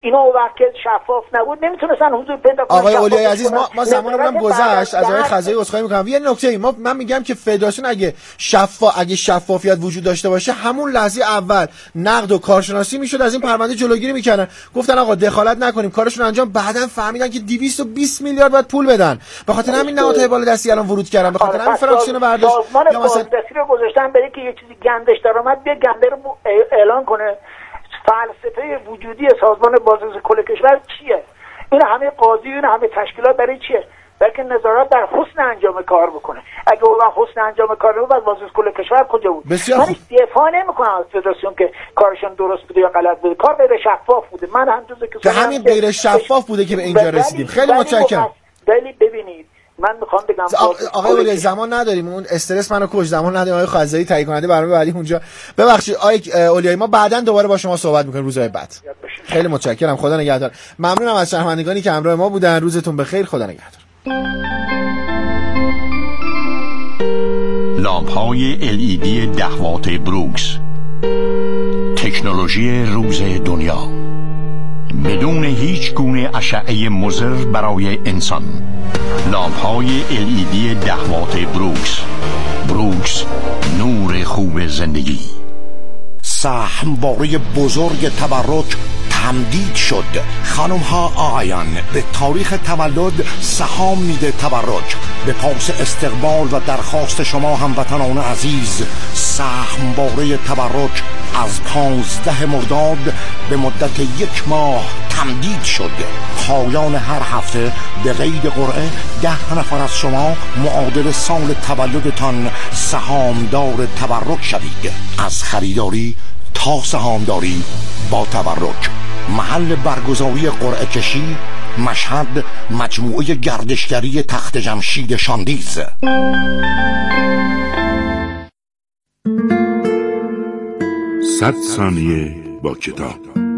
اینا اون وقت شفاف نبود نمیتونستن حضور پیدا کنن. آقای اولیای عزیز ما زمانمون گذشت از آقای خزایی عذرخواهی میکنم. یه نکته من میگم که فدراسیون اگه شفافیت وجود داشته باشه همون لحظه اول نقد و کارشناسی میشد، از این پرونده جلوگیری میکردن، گفتن آقا دخالت نکنیم کارشون انجام. بعدن فهمیدن که 220 میلیارد باید پول بدن، به خاطر همین نهادهای بالادستی الان ورود کردن، به خاطر همین فرانکسیون برداشت یا مثلا دستی رو گذاشتن برای که یه چیزی گندش در اومد بیا گنده رو اعلان کنه. فلسفه وجودی سازمان بازرسی کل کشور چیه؟ این همه قاضی این همه تشکیلات برای چیه؟ بلکه نظارت در حسن انجام کار بکنه. اگه اون حسن انجام کار نبود بعد بازرسی کل کشور کجا بود؟ من دفاع نمی‌کنم از فدراسیون که کارشون درست بوده یا غلط بوده، کار غیر شفاف بوده. من هم جزء که همین غیر شفاف بوده که به اینجا رسیدیم. خیلی متشکرم. ولی ببینید من میخوام بگم آقای اولی زمان نداریم، اون استرس منو کش، زمان نداریم. آقای خزایی تایید کننده برنامه بعدی اونجا. ببخشید آقای اولیایی ما بعداً دوباره با شما صحبت می‌کنیم روزهای بعد. خیلی متشکرم، خدا نگهدار. ممنونم از شنوندگانی که همراه ما بودن. روزتون بخیر، خدا نگهدار. لامپ‌های LED 10 وات بروکس، تکنولوژی روز دنیا بدون هیچ گونه اشعه مضر برای انسان. لامپ‌های LED 10 وات بروکس، نور خوب زندگی. سهمواره بزرگ تبرک تمدید شد. خانم ها آقایان، به تاریخ تولد سهام میده تبرک. به پاس استقبال و درخواست شما هموطنان عزیز، سهمواره تبرک از 15 مرداد به مدت 1 ماه تمدید شد. پایان هر هفته به قید قرعه 10 نفر از شما معادل سال تولدتان سهامدار تبرک شوید. از خریداری تا سهامداری با تبرک. محل برگزاری قرعه کشی مشهد، مجموعه گردشگری تخت جمشید شاندیز. صد ثانیه با کتاب.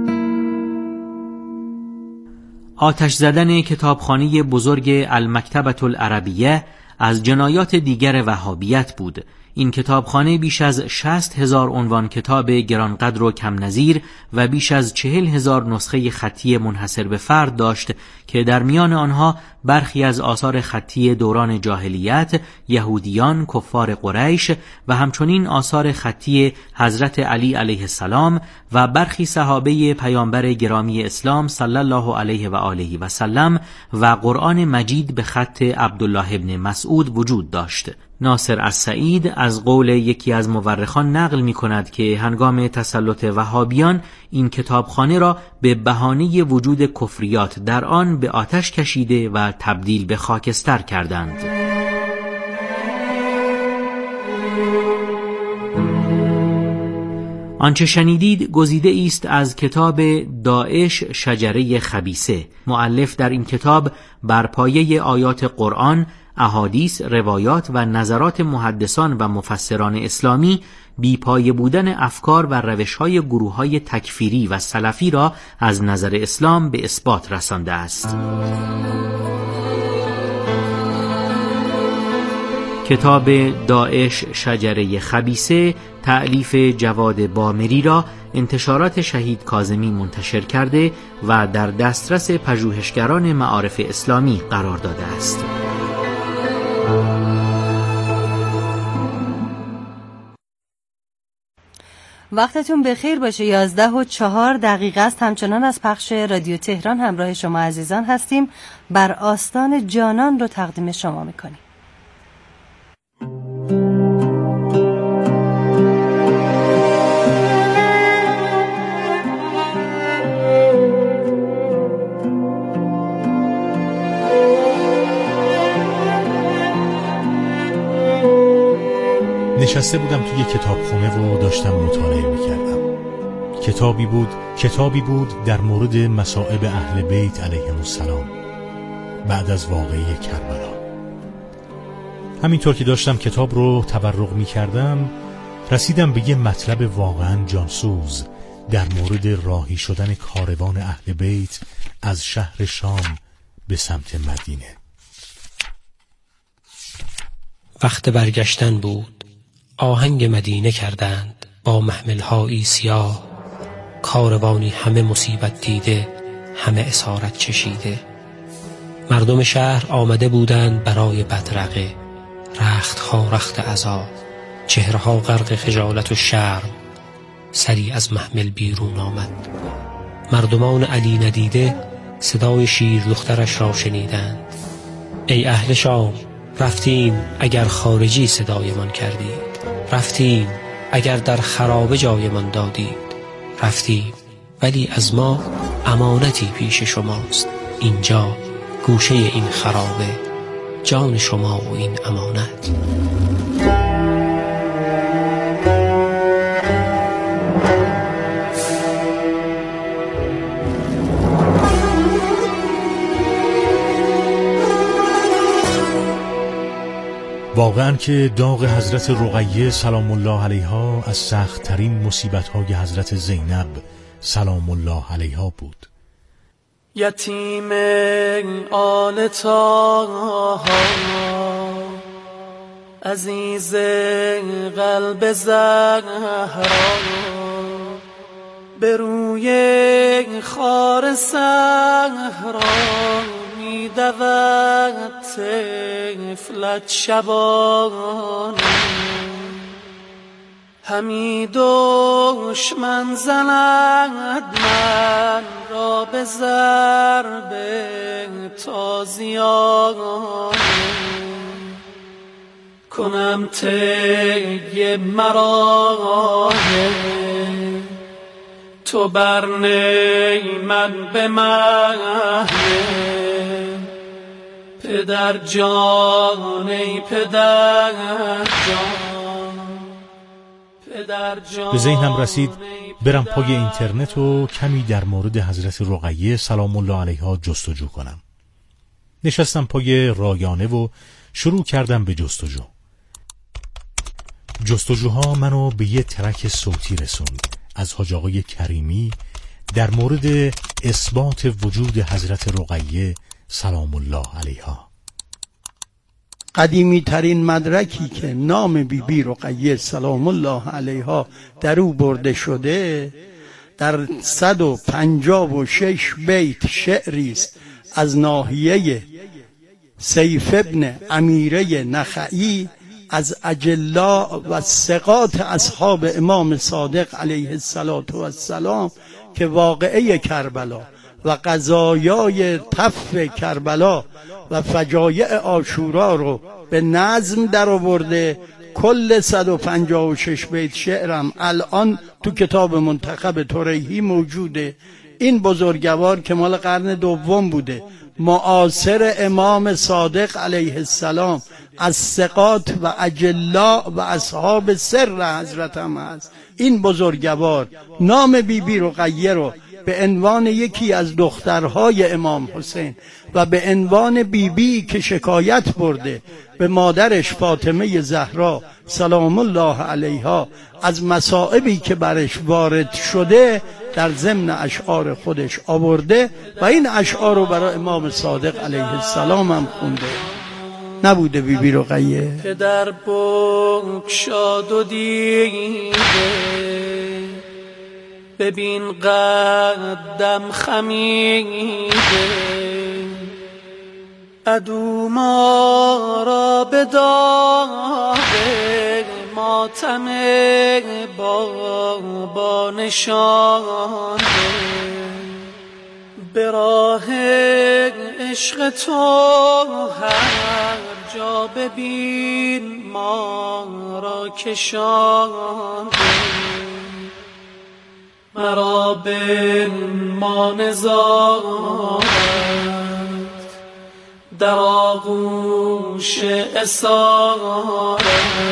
آتش زدن کتابخانه بزرگ المکتبة العربیه از جنایات دیگر وهابیت بود. این کتابخانه بیش از 60,000 عنوان کتاب گرانقدر و کم نظیر و بیش از 40,000 نسخه خطی منحصر به فرد داشت که در میان آنها برخی از آثار خطی دوران جاهلیت، یهودیان، کفار قریش و همچنین آثار خطی حضرت علی علیه السلام و برخی صحابه پیامبر گرامی اسلام صلی الله علیه و آله و سلم و قرآن مجید به خط عبدالله ابن مسعود وجود داشت. ناصر السعید از قول یکی از مورخان نقل می کند که هنگام تسلط وهابیان این کتابخانه را به بهانه وجود کفریات در آن به آتش کشیده و تبدیل به خاکستر کردند. آنچه شنیدید گزیده است از کتاب داعش شجره خبیثه. مؤلف در این کتاب بر پایه آیات قرآن، احادیث، روایات و نظرات محدثان و مفسران اسلامی بی‌پایه بودن افکار و روش‌های گروه‌های تکفیری و سلفی را از نظر اسلام به اثبات رسانده است. کتاب داعش شجره خبیثه تألیف جواد بامری را انتشارات شهید کاظمی منتشر کرده و در دسترس پژوهشگران معارف اسلامی قرار داده است. وقتتون بخیر باشه. 11:04 است. همچنان از پخش رادیو تهران همراه شما عزیزان هستیم. بر آستان جانان رو تقدیم شما میکنیم. نشسته بودم توی کتابخونه و داشتم مطالعه میکردم. کتابی بود در مورد مصائب اهل بیت علیهم السلام بعد از واقعه کربلا. همینطور که داشتم کتاب رو تبرق میکردم رسیدم به یه مطلب واقعا جانسوز در مورد راهی شدن کاروان اهل بیت از شهر شام به سمت مدینه. وقت برگشتن بود. آهنگ مدینه کردند با محمل‌هایی سیاه، کاروانی همه مصیبت دیده همه اسارت چشیده. مردم شهر آمده بودند برای بدرقه، رختها رخت عذاب، چهرها غرق خجالت و شرم. سری از محمل بیرون آمد. مردمان علی ندیده صدای شیر دخترش را شنیدند. ای اهل شام، رفتیم اگر خارجی صدایمان کردید، رفتیم اگر در خرابه جایمان دادید، رفتیم ولی از ما امانتی پیش شماست. اینجا گوشه این خرابه، جان شما و این امانت. واقعاً که داغ حضرت رقیه سلام الله علیها از سخت ترین مصیبت‌های حضرت زینب سلام الله علیها بود. یتیم آل طه، عزیز قلب زهرا، به روی خار صحرا می‌دود طفلت شبانه. همی دشمن زند من را به ضرب تازیانه. کنم طی مراحل تو بر نی من به محمل. پدر جان ای پدر جان، پدر جان. به ذهنم رسید برم پای اینترنت و کمی در مورد حضرت رقیه سلام الله علیها جستجو کنم. نشستم پای رایانه و شروع کردم به جستجو. جستجوها منو به یه ترک صوتی رسوند از حاج آقای کریمی در مورد اثبات وجود حضرت رقیه سلام الله علیها. قدیمی ترین مدرکی که نام بی رقیه سلام الله علیها در او برده شده در 156 بیت شعری است از ناحیه سیف ابن امیره نخعی از اجلا و ثقات اصحاب امام صادق علیه السلام که واقعه کربلا و قضایای طف کربلا و فجایع عاشورا رو به نظم در آورده. کل 156 بیت شعرم الان تو کتاب منتخب طریحی موجوده. این بزرگوار که مال قرن دوم بوده، معاصر امام صادق علیه السلام، از ثقات و اجلا و اصحاب سر حضرت هم هست. این بزرگوار نام بی رقیه رو به عنوان یکی از دخترهای امام حسین و به عنوان بی که شکایت برده به مادرش فاطمه زهرا سلام الله علیها از مصائبی که برش وارد شده در ضمن اشعار خودش آورده و این اشعار رو برای امام صادق علیه السلام هم خونده. نبوده بی رقیه؟ پدر بگشاد و دیده، ببین قدم خمیده، عدو ما را به داغ ماتم بابا نشانده. به راه عشق تو هر جا ببین ما را کشانده. مرا ما نزارت در آغوش اسارت.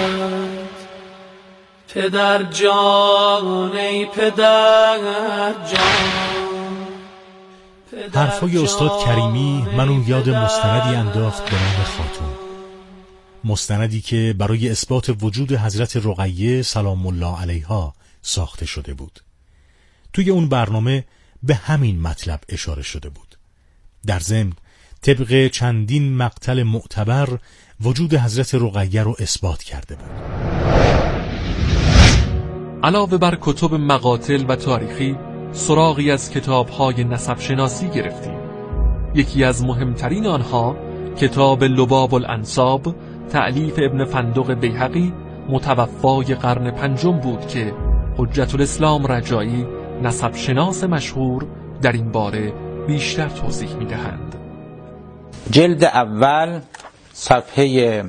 پدر جان ای پدر جان. حرفای استاد کریمی منو یاد مستندی انداخت به نام خاتون. مستندی که برای اثبات وجود حضرت رقیه سلام الله علیها ساخته شده بود. توی اون برنامه به همین مطلب اشاره شده بود. در ضمن طبق چندین مقتل معتبر وجود حضرت رقیه رو اثبات کرده بود. علاوه بر کتب مقاتل و تاریخی، سراغی از کتاب‌های نسب شناسی گرفتیم. یکی از مهمترین آنها کتاب لباب الانساب تألیف ابن فندق بیهقی متوفای قرن پنجم بود که حجت الاسلام رجایی نسب شناس مشهور در این باره بیشتر توضیح می‌دهند. جلد اول صفحه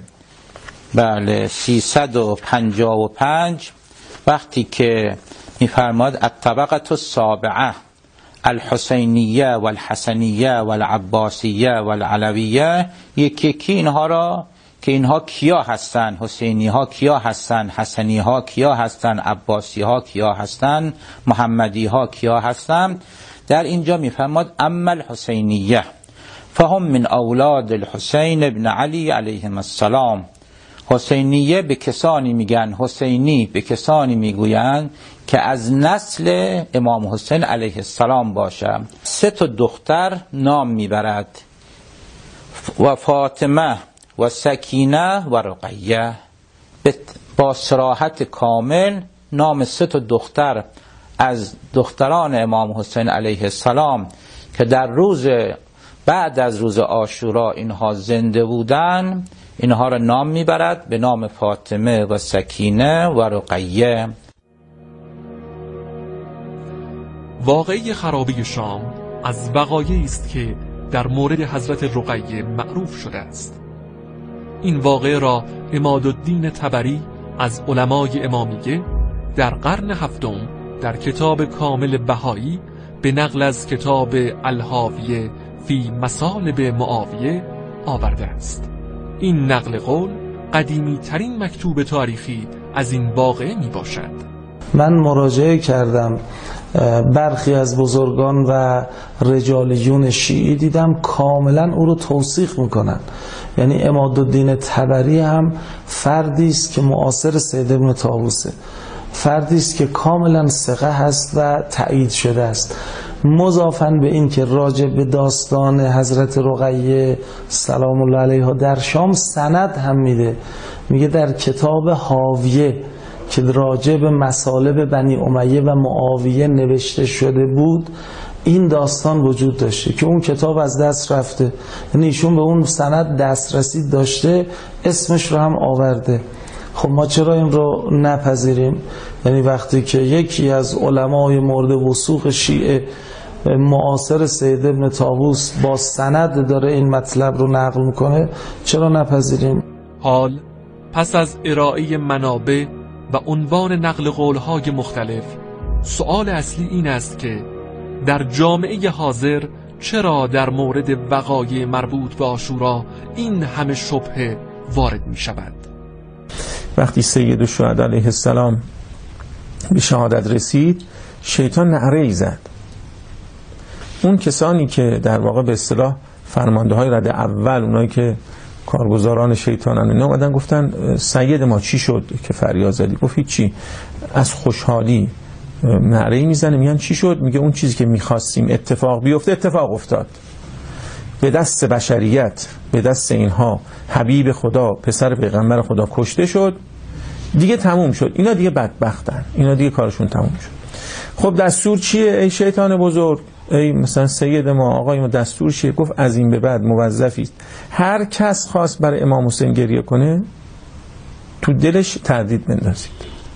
355 وقتی که می‌فرماد الطبقة السابعة الحسینیه و الحسنیه و العباسیه و العلویه، یکی اینها را که اینها کیا هستن، حسینی ها کیا هستن، حسنی ها کیا هستن، عباسی ها کیا هستن، محمدی ها کیا هستن. در اینجا میفرماد اما الحسینیه فهم من اولاد الحسین ابن علی علیهم السلام. حسینیه به کسانی میگن، حسینی به کسانی میگویند که از نسل امام حسین علیه السلام باشه. 3 دختر نام میبرد و فاطمه و سکینه و رقیه. با صراحت کامل نام 3 دختر از دختران امام حسین علیه السلام که در بعد از روز عاشورا اینها زنده بودن، اینها را نام میبرد به نام فاطمه و سکینه و رقیه. واقعه خرابه شام از وقایعی است که در مورد حضرت رقیه معروف شده است. این واقعه را عمادالدین طبری از علمای امامیه در قرن 7 در کتاب کامل بهایی به نقل از کتاب الحاویه فی مصالب معاویه آورده است. این نقل قول قدیمی ترین مکتوب تاریخی از این واقعه می باشد. من مراجعه کردم برخی از بزرگان و رجالیون شیعی، دیدم کاملا او رو توثیق میکنن. یعنی عمادالدین طبری هم فردی است که معاصر سید ابن طاووسه، فردی است که کاملا ثقه هست و تایید شده است. مضافاً به این که راجع به داستان حضرت رقیه سلام الله علیها در شام سند هم میده، میگه در کتاب حاویه که راجع به مصالب بنی امیه و معاویه نوشته شده بود این داستان وجود داشته که اون کتاب از دست رفته. یعنی ایشون به اون سند دسترسی داشته، اسمش رو هم آورده. خب ما چرا این رو نپذیریم؟ یعنی وقتی که یکی از علمای مورد وثوق شیعه معاصر سید ابن طاووس با سند داره این مطلب رو نقل میکنه، چرا نپذیریم؟ حال پس از ارائه منابع و عنوان نقل قولهای مختلف، سؤال اصلی این است که در جامعه حاضر چرا در مورد وقایع مربوط به عاشورا این همه شبهه وارد می شود؟ وقتی سید الشهدا علیه السلام به شهادت رسید، شیطان نعره‌ای زد. اون کسانی که در واقع به اصطلاح فرمانده های رده اول، اونایی که کارگزاران شیطانن، اینا اومدن گفتن سید ما چی شد که فریاد زدی؟ گفت چی؟ از خوشحالی نعره‌ای میزنه، میگن چی شد؟ میگه اون چیزی که میخواستیم اتفاق بیفته اتفاق افتاد. به دست بشریت، به دست اینها حبیب خدا، پسر پیغمبر خدا کشته شد، دیگه تموم شد. اینا دیگه بدبختن، اینا دیگه کارشون تموم شد. خب دستور چیه ای شیطان بزرگ؟ ای مثلا سید ما، آقای ما، دستور چیه؟ گفت از این به بعد موظفید هر کس خواست برای امام حسین گریه کنه تو دلش تردید بندازید.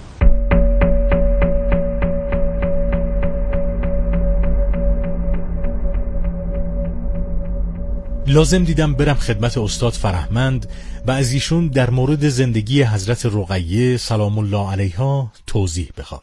لازم دیدم برم خدمت استاد فرهمند و از ایشون در مورد زندگی حضرت رقیه سلام الله علیها توضیح بخوام.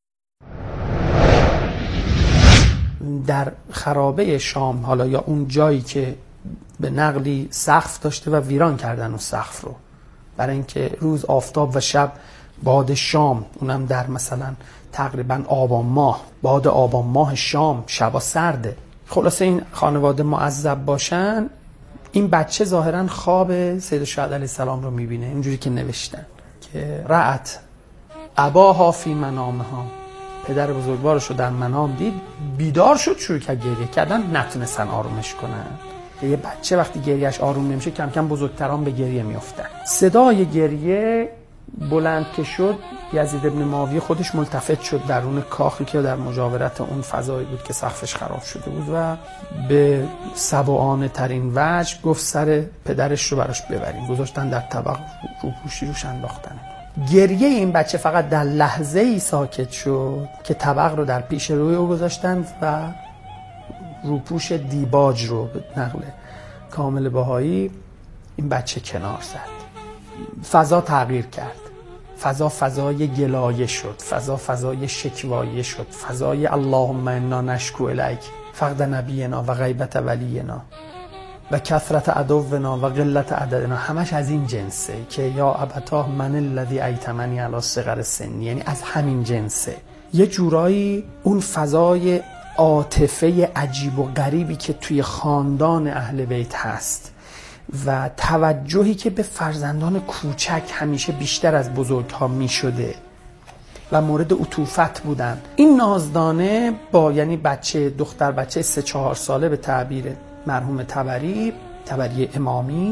در خرابه شام، حالا یا اون جایی که به نقلی سقف داشته و ویران کردن اون سقف رو، برای اینکه روز آفتاب و شب باد شام، اونم در مثلا تقریبا آبان ماه، باد آبان ماه شام، شبا سرده. خلاصه این خانواده معذب باشن، این بچه ظاهرا خواب سید الشهدا علیه السلام رو میبینه، اینجوری که نوشتن که رأت اباها فی منامها، پدر بزرگوارش رو در منام دید، بیدار شد، شروع کرد گریه کردن، نتونستن آرومش کنن. یه بچه وقتی گریهش آروم نمیشه کم کم بزرگتران به گریه میافتن. صدای گریه بلند که شد یزید ابن معاویه خودش ملتفت شد درون کاخی که در مجاورت اون فضایی بود که سقفش خراب شده بود و به سبعانه ترین وجه گفت سر پدرش رو براش ببریم. گذاشتن در طبق، روپوشی روش انداختن. گریه این بچه فقط در لحظه ای ساکت شد که طبق رو در پیش روی او گذاشتند و روپوش دیباج رو به نقل کامل بهایی این بچه کنار زد. فضا تغییر کرد. فضا فضای گلایه شد، فضا فضای شکوایه شد، فضای اللهم انا نشکو الیک فقد نبینا و غیبت ولینا و کثرت عدونا و قلت عددنا. همش از این جنسه که یا ابتاه من الذی ایتمنی علی صغر سنی، یعنی از همین جنسه. یه جورایی اون فضای عاطفه عجیب و غریبی که توی خاندان اهل بیت هست و توجهی که به فرزندان کوچک همیشه بیشتر از بزرگها می شده و مورد عطوفت بودن. این نازدانه با یعنی دختر بچه 3-4 ساله به تعبیر مرحوم طبری امامی،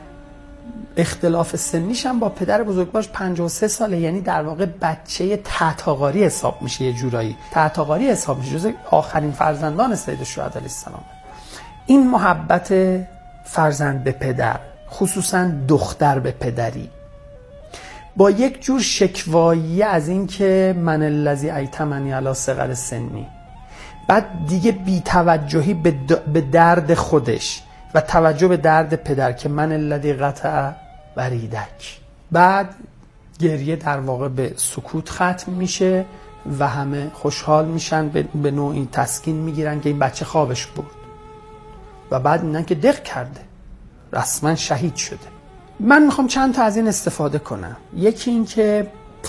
اختلاف سنیش هم با پدر بزرگوارش 53 ساله، یعنی در واقع بچه تحت‌آغاری حساب میشه، یه جورایی تحت‌آغاری حساب میشه، جز آخرین فرزندان سید الشهدا علیه السلام. این محبت فرزند به پدر، خصوصا دختر به پدری، با یک جور شکوایی از این که من الذی ایتمنی علی صغر سنی، بعد دیگه بی توجهی به درد خودش و توجه به درد پدر که من الذی قطع وریدک، بعد گریه در واقع به سکوت ختم میشه و همه خوشحال میشن، به نوعی تسکین میگیرن که این بچه خوابش برد و بعد میدن که دق کرده، رسما شهید شده. من میخوام چند تا از این استفاده کنم. یکی این که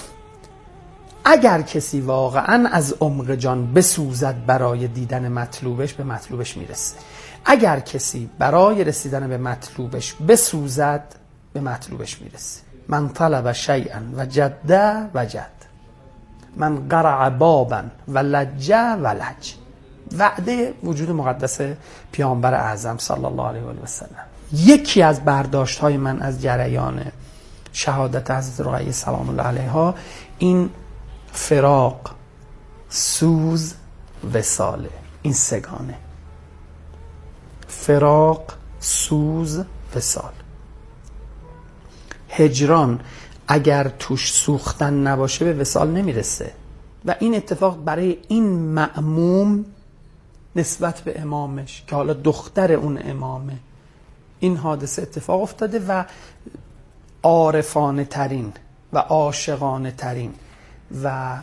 اگر کسی واقعا از عمق جان بسوزد برای دیدن مطلوبش، به مطلوبش میرسه. اگر کسی برای رسیدن به مطلوبش بسوزد، به مطلوبش میرسه. من طلب شیئا وجد، من قرع بابا و لج ولج. وعده وجود مقدس پیامبر اعظم صلی الله علیه و سلم. یکی از برداشت های من از جریان شهادت حضرت رقیه سلام الله علیها این فراق، سوز، وصاله. این سگانه: فراق، سوز، وصال. هجران اگر توش سوختن نباشه به وصال نمیرسه و این اتفاق برای این مأموم نسبت به امامش که حالا دختر اون امامه، این حادثه اتفاق افتاده و عارفانه ترین و عاشقانه ترین و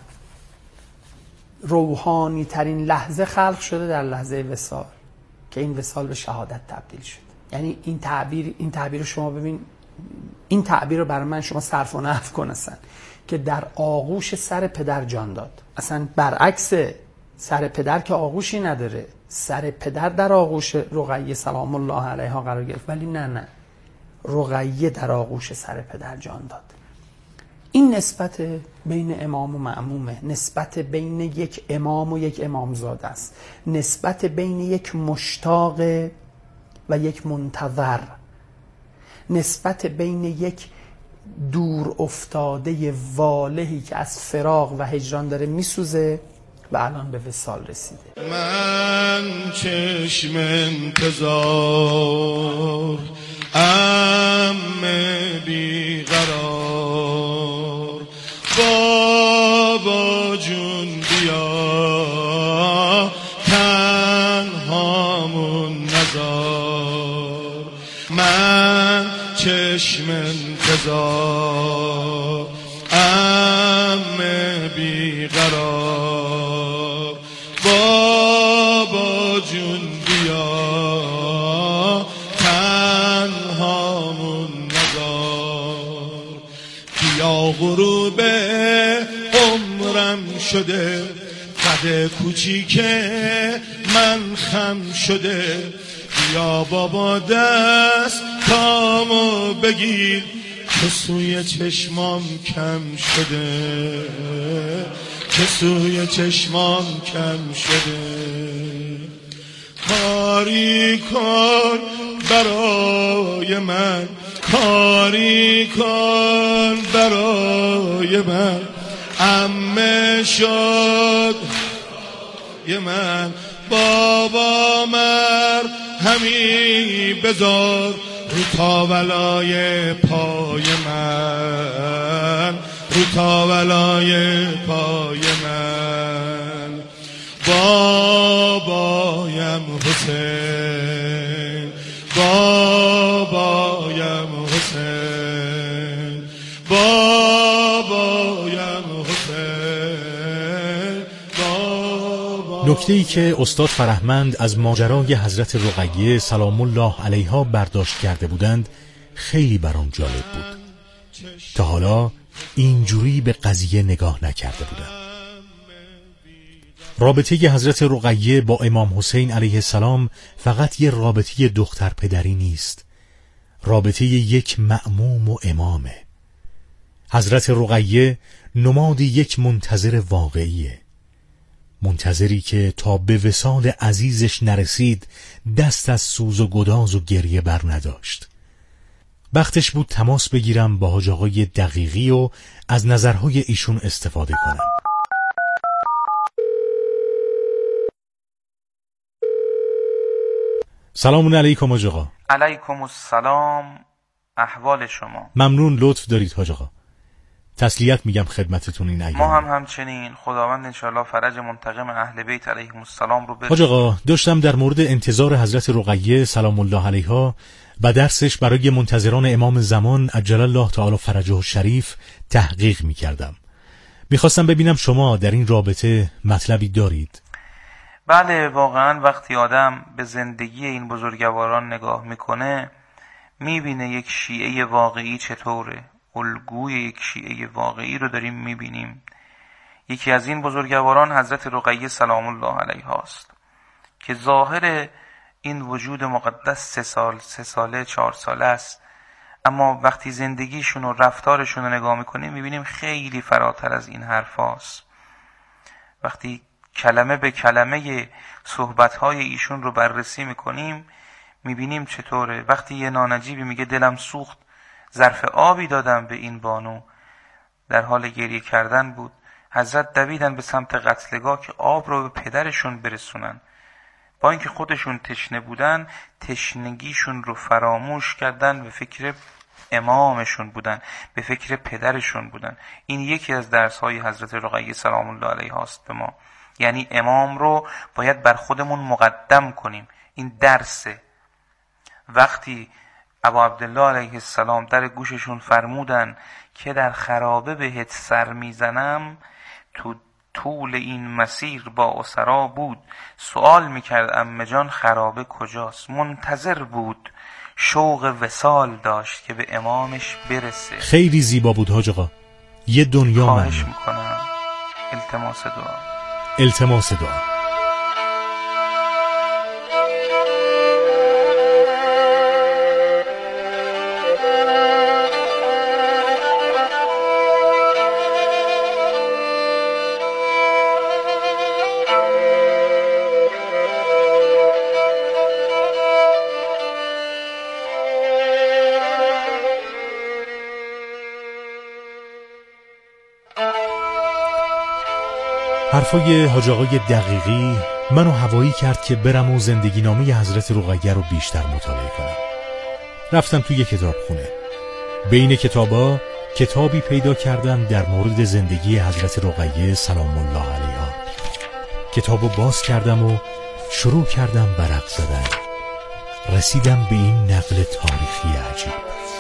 روحانی ترین لحظه خلق شده در لحظه وصال که این وصال به شهادت تبدیل شد. یعنی این تعبیر رو شما ببین، این تعبیر رو برای من شما صرف و نحو کن اصلا، که در آغوش سر پدر جان داد. اصلا برعکس سر پدر که آغوشی نداره، سر پدر در آغوش رقیه سلام الله علیها قرار گرفت، ولی نه، رقیه در آغوش سر پدر جان داد. این نسبت بین امام و مأمومه، نسبت بین یک امام و یک امامزاده است، نسبت بین یک مشتاق و یک منتظر، نسبت بین یک دور افتاده والهی که از فراق و هجران داره میسوزه و الان به وصال رسیده. من چشم انتظار بیقرار، بابا جون بیا تنهامون نذار. من چشم انتظار بیقرار، بابا جون بیا تنهامون نذار. بیا غروب عمرم شده، قد کوچیک من خم شده. بیا بابا دست تامو بگیر که سوی چشمام کم شده، که سوی چشمام کم شده. کاری کن برای من، کاری کن برای من عمه شد یه من بابا همی بذار رو تاولای پای من رو تاولای پای من بابایم حسین بابایم حسین بابایم حسین نکته‌ای که استاد فرهمند از ماجرای حضرت رقیه سلام الله علیها برداشت کرده بودند خیلی برام جالب بود. تا حالا اینجوری به قضیه نگاه نکرده بودم. رابطه حضرت رقیه با امام حسین علیه السلام فقط یه رابطه دختر پدری نیست، رابطه یک مأموم و امامه. حضرت رقیه نماد یک منتظر واقعیه، منتظری که تا به وصال عزیزش نرسید دست از سوز و گداز و گریه بر نداشت. وقتش بود تماس بگیرم با حاج آقای دقیقی و از نظرهای ایشون استفاده کنم. سلام علیکم حاج آقا. علیکم السلام، احوال شما؟ ممنون، لطف دارید حاج آقا. تسلیت میگم خدمتتون این ایام. ما هم همچنین. خداوند انشاءالله فرج منتقم اهل بیت علیهم السلام رو حاج آقا داشتم در مورد انتظار حضرت رقیه سلام الله علیها و درسش برای منتظران امام زمان عجل الله تعالی فرجه الشریف تحقیق میکردم. میخواستم ببینم شما در این رابطه مطلبی دارید. بله، واقعا وقتی آدم به زندگی این بزرگواران نگاه میکنه میبینه یک شیعه واقعی چطوره. الگوی یک شیعه واقعی رو داریم میبینیم. یکی از این بزرگواران حضرت رقیه سلام الله علیها است که ظاهر این وجود مقدس 3 ساله 4 ساله است، اما وقتی زندگیشون و رفتارشون رو نگاه میکنیم میبینیم خیلی فراتر از این حرف هاست. وقتی کلمه به کلمه صحبتهای ایشون رو بررسی میکنیم میبینیم چطوره. وقتی یه نانجیبی میگه دلم سوخت، ظرف آبی دادم به این بانو، در حال گریه کردن بود. حضرت دویدن به سمت قتلگاه که آب رو به پدرشون برسونن. با اینکه خودشون تشنه بودن، تشنگیشون رو فراموش کردن، به فکر امامشون بودن، به فکر پدرشون بودن. این یکی از درس‌های حضرت رقیه سلام الله علیها است به ما. یعنی امام رو باید بر خودمون مقدم کنیم. این درسه. وقتی ابا عبدالله علیه السلام در گوششون فرمودن که در خرابه بهت سر میزنم، تو طول این مسیر با اسرا بود، سوال میکرد عمه جان خرابه کجاست. منتظر بود، شوق وصال داشت که به امامش برسه. خیلی زیبا بود حاج آقا. یه دنیا خواهش میکنم. التماس دعا. التماس دعا. حرفای حاج آقای دقیقی منو هوایی کرد که برم و زندگی نامه حضرت رقیه رو بیشتر مطالعه کنم. رفتم توی کتابخونه. بین کتابا کتابی پیدا کردم در مورد زندگی حضرت رقیه سلام الله علیها. کتابو باز کردم و شروع کردم ورق زدن. رسیدم به این نقل تاریخی عجیب.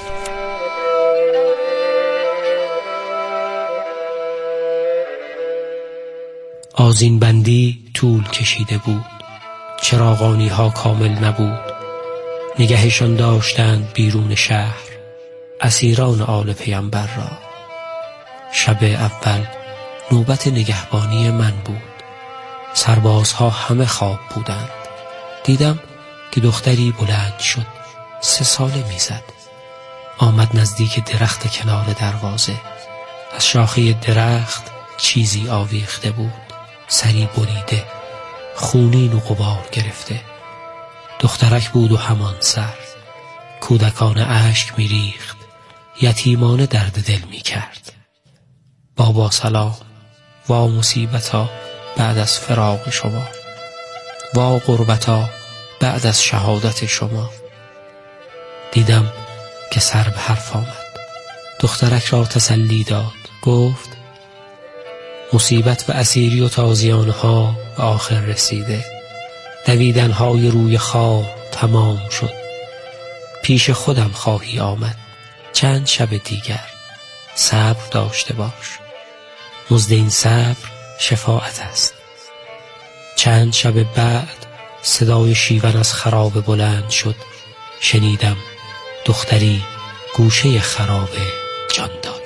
آذین بندی طول کشیده بود، چراغانی ها کامل نبود، نگهشان داشتند بیرون شهر اسیران آل پیامبر را. شب اول نوبت نگهبانی من بود. سربازها همه خواب بودند. دیدم که دختری بلند شد، 3 ساله میزد. آمد نزدیک درخت کنار دروازه. از شاخه درخت چیزی آویخته بود، سری بریده، خونین و غبار گرفته. دخترک بود و همان سر. کودکانه اشک میریخت، یتیمانه درد دل میکرد. بابا سلام، وا مصیبتا بعد از فراق شما، وا غربتا بعد از شهادت شما. دیدم که سر به حرف آمد، دخترک را تسلی داد، گفت مصیبت و اسیری و تازیانها به آخر رسیده، دویدنهای روی خار تمام شد، پیش خودم خواهی آمد چند شب دیگر، صبر داشته باش، مزد این صبر شفاعت است. چند شب بعد صدای شیون از خرابه بلند شد، شنیدم دختری گوشه خرابه جان داده.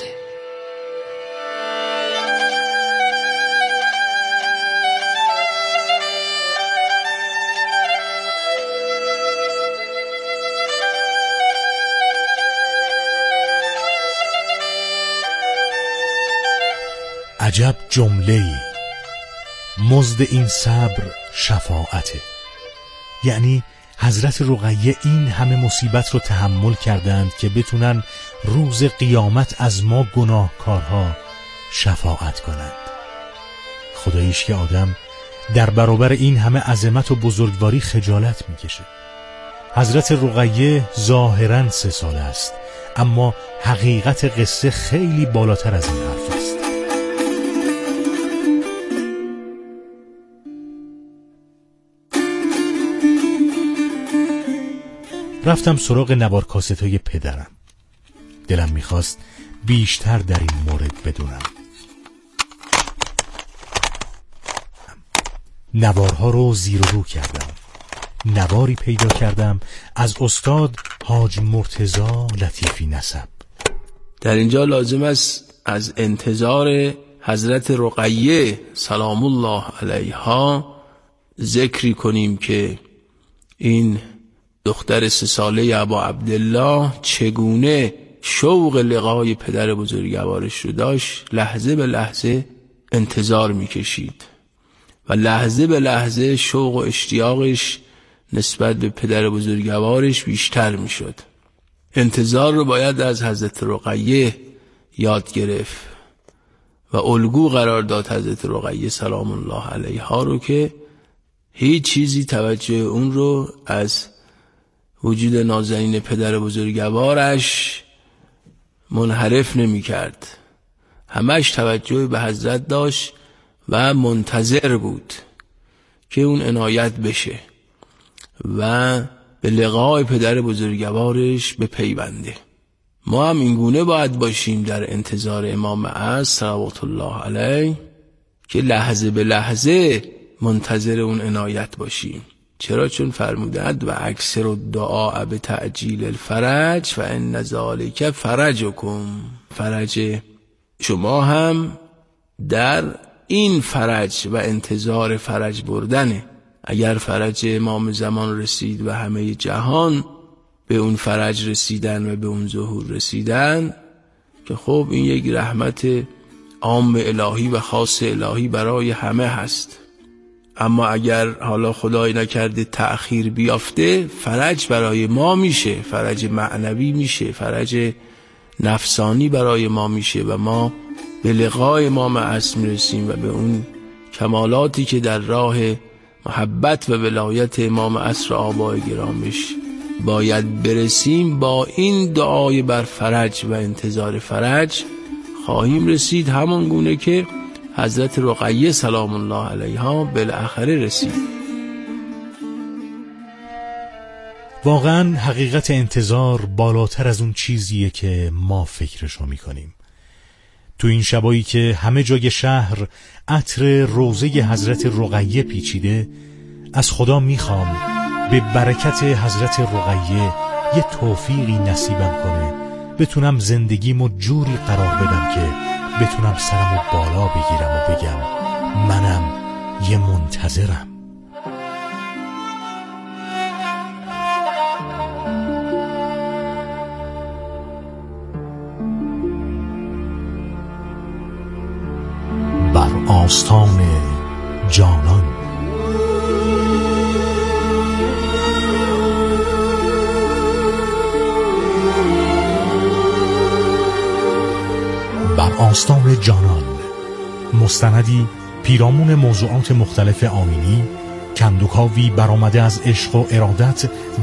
عجب جمله‌ای، مزد این صبر شفاعته. یعنی حضرت رقیه این همه مصیبت رو تحمل کردند که بتونن روز قیامت از ما گناهکارها شفاعت کنند. خداییش که آدم در برابر این همه عظمت و بزرگواری خجالت میکشه. حضرت رقیه ظاهراً 3 ساله است، اما حقیقت قصه خیلی بالاتر از این حرف است. رفتم سراغ نوار کاستای پدرم. دلم میخواست بیشتر در این مورد بدونم. نوارها رو زیر و رو کردم. نواری پیدا کردم از استاد حاج مرتضی لطیفی نسب. در اینجا لازم است از انتظار حضرت رقیه سلام الله علیها ذکری کنیم که این دختر 3 ساله ابا عبدالله چگونه شوق لقای پدر بزرگوارش رو داشت، لحظه به لحظه انتظار میکشید و لحظه به لحظه شوق و اشتیاقش نسبت به پدر بزرگوارش بیشتر میشد. انتظار رو باید از حضرت رقیه یاد گرفت و الگو قرار داد حضرت رقیه سلام الله علیها رو که هیچ چیزی توجه اون رو از وجود نازنین پدر بزرگوارش منحرف نمی کرد. همش توجه به حضرت داشت و منتظر بود که اون عنایت بشه و به لقای پدر بزرگوارش بپیونده. ما هم اینگونه باید باشیم در انتظار امام عصر صلوات الله علیه که لحظه به لحظه منتظر اون عنایت باشیم. چرا؟ چون فرمودند و اکثر الدعاء به تعجیل الفرج و ان ذالک فرجکم، فرج شما هم در این فرج و انتظار فرج بردنه. اگر فرج امام زمان رسید و همه جهان به اون فرج رسیدن و به اون ظهور رسیدن که خب این یک رحمت عام الهی و خاص الهی برای همه هست. اما اگر حالا خدای نکرده تأخیر بیافته، فرج برای ما میشه، فرج معنوی میشه، فرج نفسانی برای ما میشه و ما به لقای امام عصر میرسیم و به اون کمالاتی که در راه محبت و ولایت امام عصر آبای گرامش باید برسیم. با این دعای بر فرج و انتظار فرج خواهیم رسید، همان گونه که حضرت رقیه سلام الله علیها بالاخره رسید. واقعا حقیقت انتظار بالاتر از اون چیزیه که ما فکرشو میکنیم. تو این شبایی که همه جای شهر عطر روزه حضرت رقیه پیچیده، از خدا میخوام به برکت حضرت رقیه یه توفیقی نصیبم کنه، بتونم زندگیمو جوری قرار بدم که بتونم سرمو بالا بگیرم و بگم منم یه منتظرم. بر آستان جانان. آستان جانان، مستندی پیرامون موضوعات مختلف آمینی، کندوکاوی برآمده از عشق و ارادت